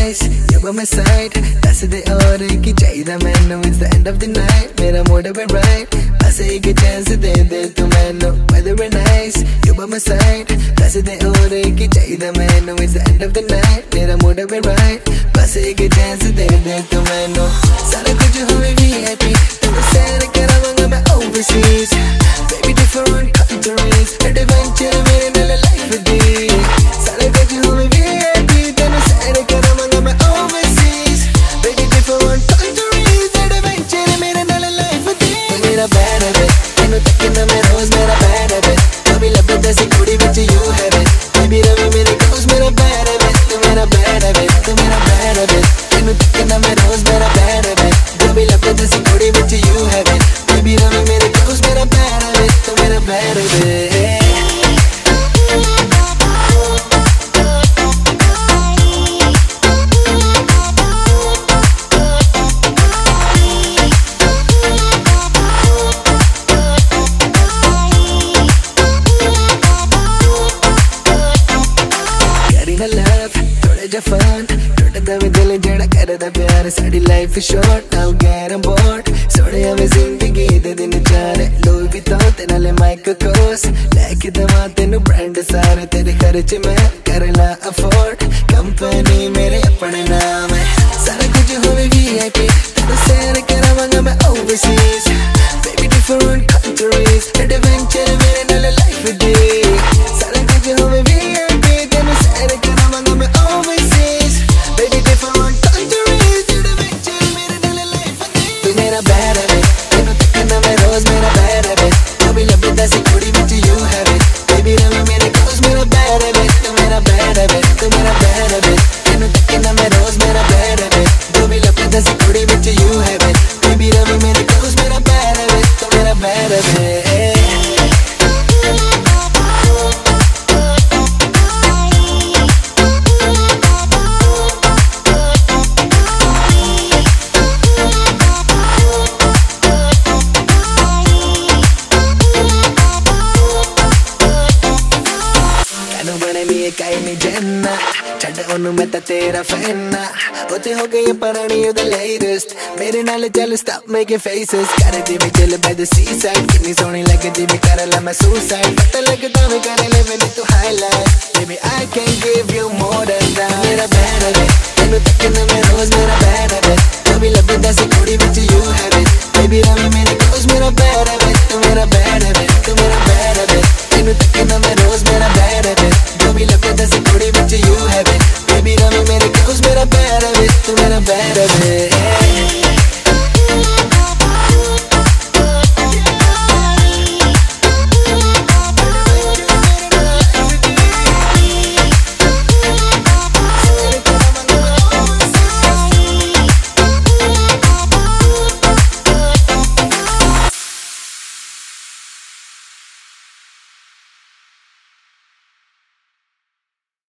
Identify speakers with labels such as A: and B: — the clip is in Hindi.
A: nice, you're by my side. That's the order की चाहिए मैनू. It's the end of the night, मेरा mood है right. बस एक chance दे तू मैनू. Weather is nice, you're by my side. That's the order की चाहिए मैनू. It's the end of the night, मेरा mood है right. बस एक chance दे तू मैनू. सारा कुछ हुए VIP, तेरे सैर कराऊंगा मैं overseas. Baby different countries, adventure मेरे नाल life दी. सारा कुछ हुए VIP, तेरे सैर कराऊंगा मैं overseas. Baby different countries, adventure मेरे नाल life दी. तू मेरा bad habit, तैनू तकना मैं रोज मेरा bad habit. कभी लभदा सी कुड़ी विच you have it. Baby Ravi मेरे close मेरा bad habit. तू मेरा bad habit, तू मेरा bad habit. तैनू तकना मैं रोज मेरा bad habit. कभी लभदा सी कुड़ी विच you have it. Baby Ravi मेरे close मेरा bad habit. तू मेरा bad habit. Fun, टुटदा वे दिल जेड़ा करदा प्यार. साडी life short, now get on board. सोने हमें जिंदगी दे दिन चार. Louis Vuitton ते नाले Michael Kors. लेके दवा तेनू ब्रांड सारे. तेरे खर्च में करला afford. कंपनी मेरे अपने नाम है. सारा कुछ होवे VIP, तेनू सैर करावांगा मैं overseas. Baby different countries, adventure मेरे नाल life दी. सारा कुछ होवे VIP, तेनू सैर करावांगा मैं overseas. Baby different countries, adventure मेरे नाल life दी. तू मेरा bad habit, तैनू तकना मैं रोज मेरा bad habit. कभी लभदा सी कुड़ी विच you have it. Baby Ravi मेरे close मेरा bad habit. तू मेरा bad habit, तू मेरा bad habit. तैनू तकना मैं रोज मेरा bad habit. कभी लभदा सी कुड़ी विच you have it. Baby Ravi मेरे close मेरा bad habit. तू मेरा bad habit. छड़ ओनू मैं ता तेरा फैन ना. ओते हो गई पुरानी ओ द लेटेस्ट. मेरे नाल चल stop making faces. कर दी मैं दिल by the seaside. कितनी सोहनी लगदी मैं कर ला मैं suicide. पता लगदा मैं कर ले मैंने तू highlight. Baby I can give you more than that. मेरा bad habit, तैनू तकना मैं रोज मेरा bad habit. कभी लभदा सी कुड़ी विच you have it. Baby Ravi